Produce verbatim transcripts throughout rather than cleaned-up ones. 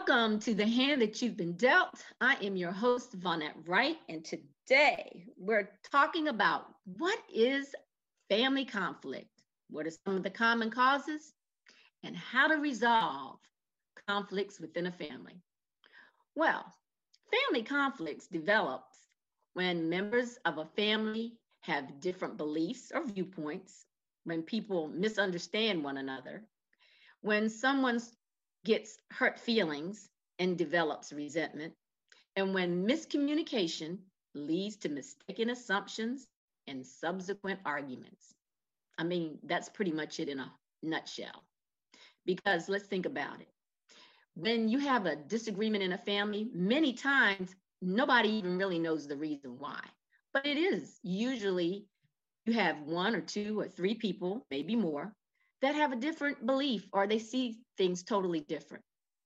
Welcome to The Hand That You've Been Dealt. I am your host, Vonette Wright, and today we're talking about what is family conflict, what are some of the common causes, and how to resolve conflicts within a family. Well, family conflicts develops when members of a family have different beliefs or viewpoints, when people misunderstand one another, when someone gets hurt feelings and develops resentment, and when miscommunication leads to mistaken assumptions and subsequent arguments. I mean, that's pretty much it in a nutshell. Because let's think about it. When you have a disagreement in a family, many times nobody even really knows the reason why. But it is usually you have one or two or three people, maybe more, that have a different belief or they see things totally different.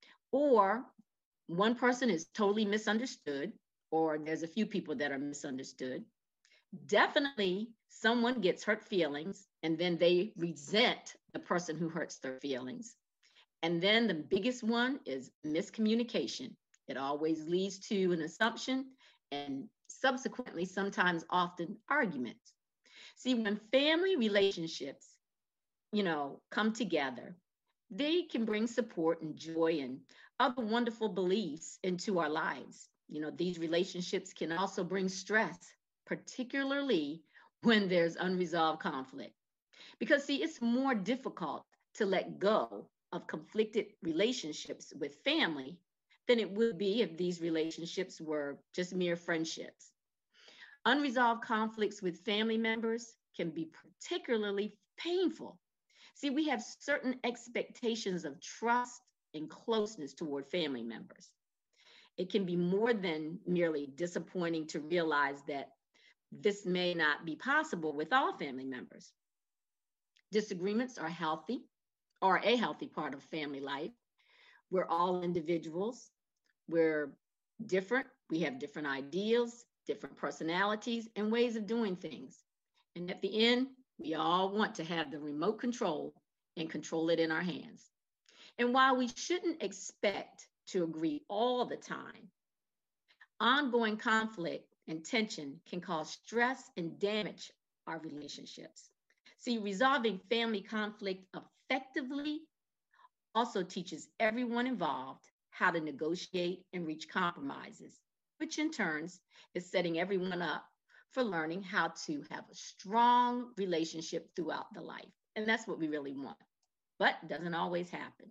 Or one person is totally misunderstood, or there's a few people that are misunderstood. Definitely someone gets hurt feelings and then they resent the person who hurts their feelings. And then the biggest one is miscommunication. It always leads to an assumption and subsequently, sometimes often arguments. See, when family relationships you know, come together, they can bring support and joy and other wonderful beliefs into our lives. You know, these relationships can also bring stress, particularly when there's unresolved conflict. Because, see, it's more difficult to let go of conflicted relationships with family than it would be if these relationships were just mere friendships. Unresolved conflicts with family members can be particularly painful. See, we have certain expectations of trust and closeness toward family members. It can be more than merely disappointing to realize that this may not be possible with all family members. Disagreements are healthy, or a healthy part of family life. We're all individuals. We're different. We have different ideals, different personalities, and ways of doing things. And at the end, we all want to have the remote control and control it in our hands. And while we shouldn't expect to agree all the time, ongoing conflict and tension can cause stress and damage our relationships. See, resolving family conflict effectively also teaches everyone involved how to negotiate and reach compromises, which in turn is setting everyone up for learning how to have a strong relationship throughout the life. And that's what we really want, but it doesn't always happen.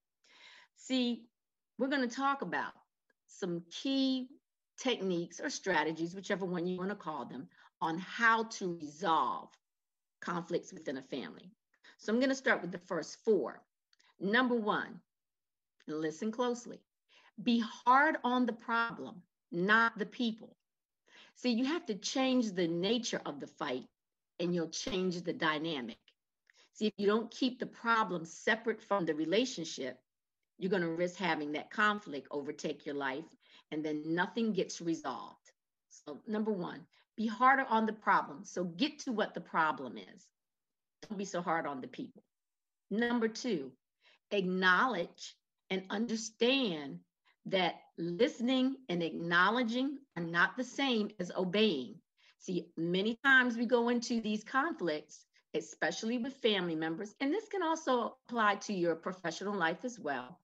See, we're going to talk about some key techniques or strategies, whichever one you want to call them, on how to resolve conflicts within a family. So I'm going to start with the first four. Number one, listen closely. Be hard on the problem, not the people. See, you have to change the nature of the fight and you'll change the dynamic. See, if you don't keep the problem separate from the relationship, you're going to risk having that conflict overtake your life and then nothing gets resolved. So number one, be harder on the problem. So get to what the problem is. Don't be so hard on the people. Number two, acknowledge and understand that listening and acknowledging are not the same as obeying. See, many times we go into these conflicts, especially with family members, and this can also apply to your professional life as well.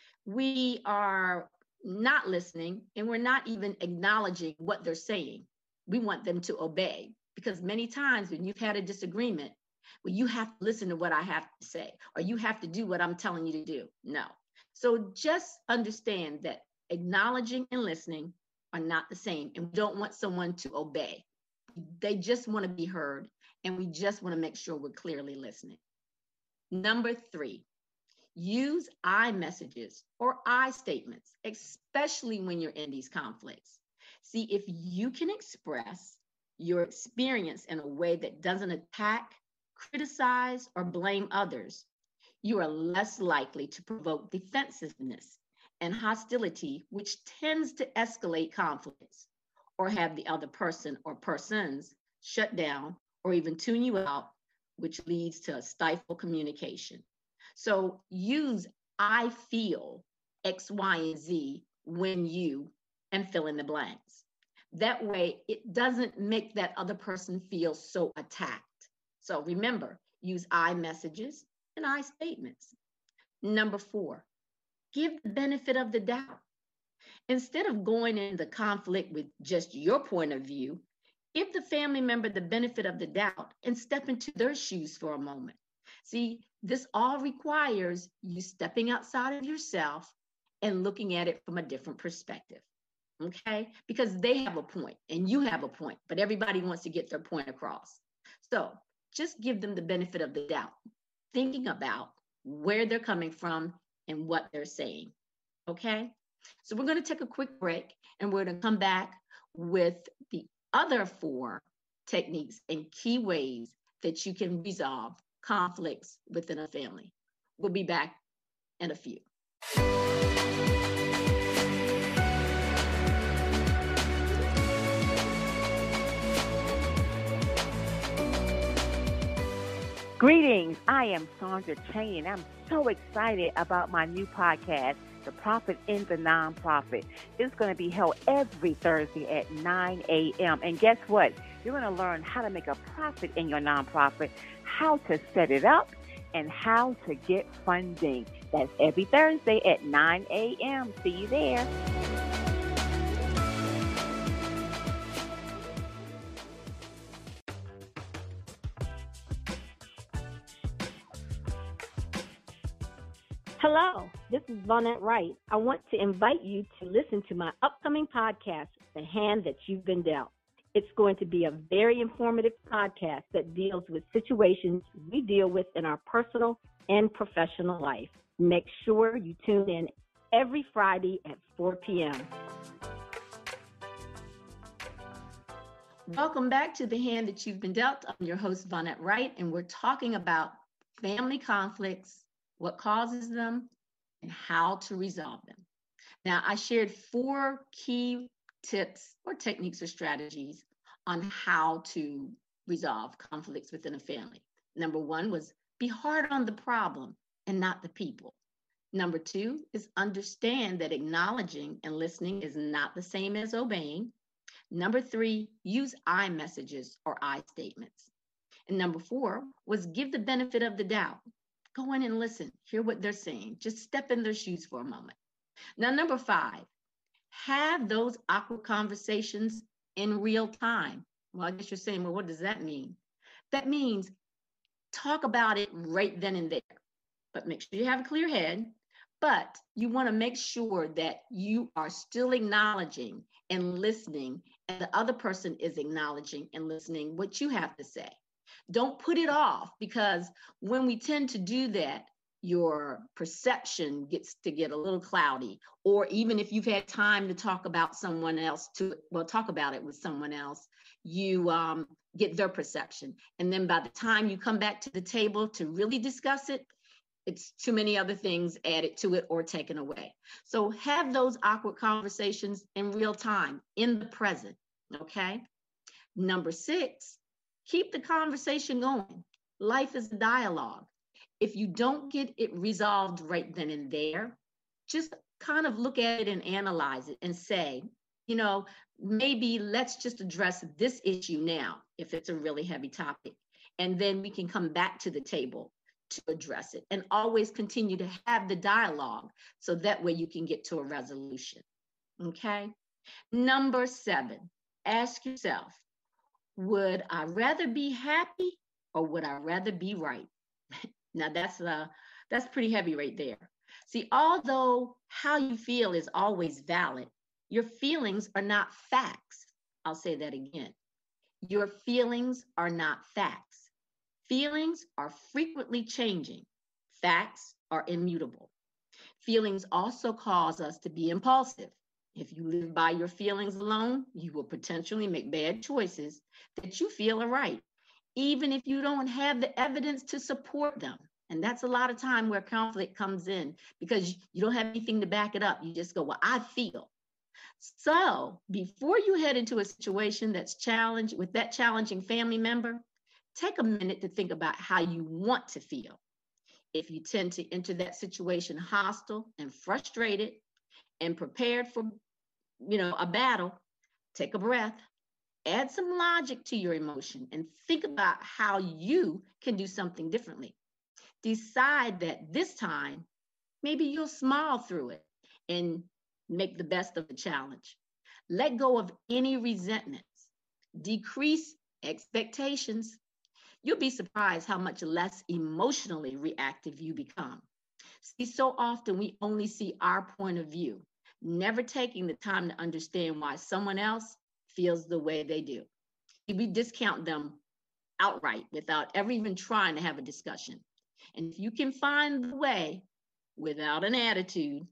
We are not listening and we're not even acknowledging what they're saying. We want them to obey because many times when you've had a disagreement, well, you have to listen to what I have to say, or you have to do what I'm telling you to do. No. So just understand that acknowledging and listening are not the same, and we don't want someone to obey. They just want to be heard, and we just want to make sure we're clearly listening. Number three, use I messages or I statements, especially when you're in these conflicts. See, if you can express your experience in a way that doesn't attack, criticize, or blame others, you are less likely to provoke defensiveness and hostility, which tends to escalate conflicts or have the other person or persons shut down or even tune you out, which leads to a stifled communication. So use I feel X, Y, and Z when you, and fill in the blanks. That way, it doesn't make that other person feel so attacked. So remember, use I messages and I statements. Number four, give the benefit of the doubt. Instead of going into conflict with just your point of view, give the family member the benefit of the doubt and step into their shoes for a moment. See, this all requires you stepping outside of yourself and looking at it from a different perspective. Okay? Because they have a point and you have a point, but everybody wants to get their point across. So just give them the benefit of the doubt, thinking about where they're coming from and what they're saying. Okay? So we're going to take a quick break and we're going to come back with the other four techniques and key ways that you can resolve conflicts within a family. We'll be back in a few. Greetings, I am Sandra Chain. I'm so excited about my new podcast, The Profit in the Nonprofit. It's going to be held every Thursday at nine a.m. And guess what? You're going to learn how to make a profit in your nonprofit, how to set it up, and how to get funding. That's every Thursday at nine a.m. See you there. Hello, this is Vonette Wright. I want to invite you to listen to my upcoming podcast, The Hand That You've Been Dealt. It's going to be a very informative podcast that deals with situations we deal with in our personal and professional life. Make sure you tune in every Friday at four p.m. Welcome back to The Hand That You've Been Dealt. I'm your host, Vonette Wright, and we're talking about family conflicts, what causes them, and how to resolve them. Now, I shared four key tips or techniques or strategies on how to resolve conflicts within a family. Number one was be hard on the problem and not the people. Number two is understand that acknowledging and listening is not the same as obeying. Number three, use I messages or I statements. And number four was give the benefit of the doubt. Go in and listen, hear what they're saying. Just step in their shoes for a moment. Now, number five, have those awkward conversations in real time. Well, I guess you're saying, well, what does that mean? That means talk about it right then and there, but make sure you have a clear head. But you want to make sure that you are still acknowledging and listening, and the other person is acknowledging and listening what you have to say. Don't put it off, because when we tend to do that, your perception gets to get a little cloudy. Or even if you've had time to talk about someone else, to well, talk about it with someone else, you um, get their perception. And then by the time you come back to the table to really discuss it, it's too many other things added to it or taken away. So have those awkward conversations in real time, in the present, okay? Number six, keep the conversation going. Life is a dialogue. If you don't get it resolved right then and there, just kind of look at it and analyze it and say, you know, maybe let's just address this issue now, if it's a really heavy topic, and then we can come back to the table to address it, and always continue to have the dialogue so that way you can get to a resolution, okay? Number seven, ask yourself, would I rather be happy or would I rather be right? Now that's uh, that's pretty heavy right there. See, although how you feel is always valid, your feelings are not facts. I'll say that again. Your feelings are not facts. Feelings are frequently changing. Facts are immutable. Feelings also cause us to be impulsive. If you live by your feelings alone, you will potentially make bad choices that you feel are right, even if you don't have the evidence to support them. And that's a lot of time where conflict comes in, because you don't have anything to back it up. You just go, well, I feel. So before you head into a situation that's challenged with that challenging family member, take a minute to think about how you want to feel. If you tend to enter that situation hostile and frustrated and prepared for, you know, a battle, take a breath, add some logic to your emotion, and think about how you can do something differently. Decide that this time, maybe you'll smile through it and make the best of the challenge. Let go of any resentments. Decrease expectations. You'll be surprised how much less emotionally reactive you become. See, so often we only see our point of view, never taking the time to understand why someone else feels the way they do. We discount them outright without ever even trying to have a discussion. And if you can find the way without an attitude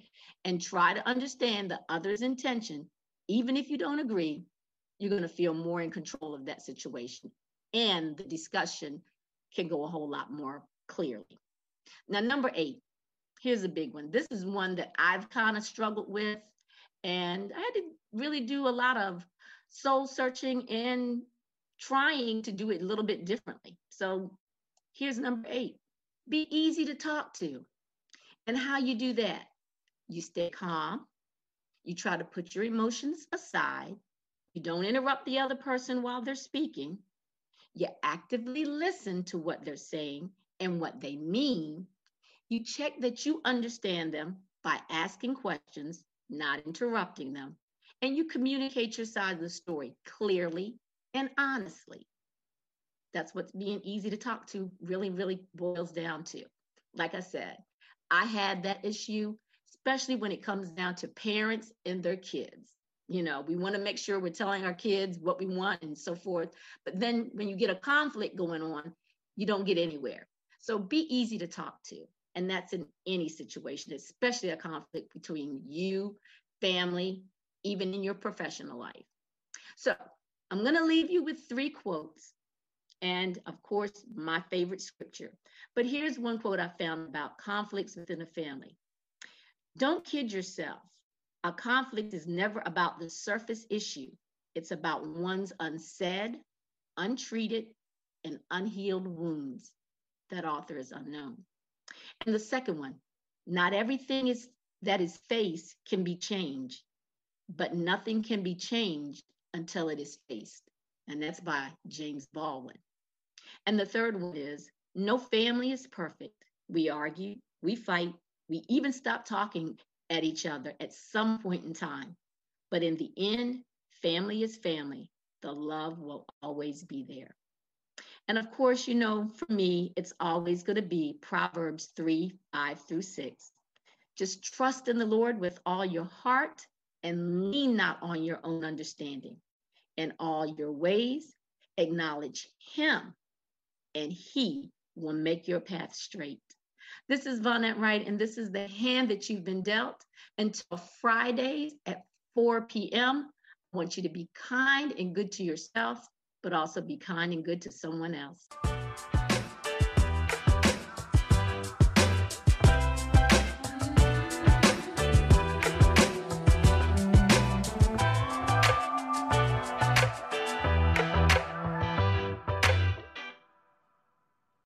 and try to understand the other's intention, even if you don't agree, you're going to feel more in control of that situation. And the discussion can go a whole lot more clearly. Now, number eight, here's a big one. This is one that I've kind of struggled with, and I had to really do a lot of soul searching and trying to do it a little bit differently. So here's number eight. Be easy to talk to. And how you do that? You stay calm. You try to put your emotions aside. You don't interrupt the other person while they're speaking. You actively listen to what they're saying and what they mean. You check that you understand them by asking questions, not interrupting them. And you communicate your side of the story clearly and honestly. That's what being easy to talk to really, really boils down to. Like I said, I had that issue, especially when it comes down to parents and their kids. You know, we want to make sure we're telling our kids what we want and so forth. But then when you get a conflict going on, you don't get anywhere. So be easy to talk to. And that's in any situation, especially a conflict between you, family, even in your professional life. So I'm going to leave you with three quotes. And of course, my favorite scripture. But here's one quote I found about conflicts within a family. Don't kid yourself. A conflict is never about the surface issue. It's about one's unsaid, untreated, and unhealed wounds. That author is unknown. And the second one, not everything is that is faced can be changed, but nothing can be changed until it is faced. And that's by James Baldwin. And the third one is, no family is perfect. We argue, we fight, we even stop talking at each other at some point in time. But in the end, family is family. The love will always be there. And of course, you know, for me, it's always going to be Proverbs three, five through six. Just trust in the Lord with all your heart and lean not on your own understanding. In all your ways, acknowledge him, and he will make your path straight. This is Vonette Wright, and this is the hand that you've been dealt. Until Fridays at four p.m., I want you to be kind and good to yourself, but also be kind and good to someone else.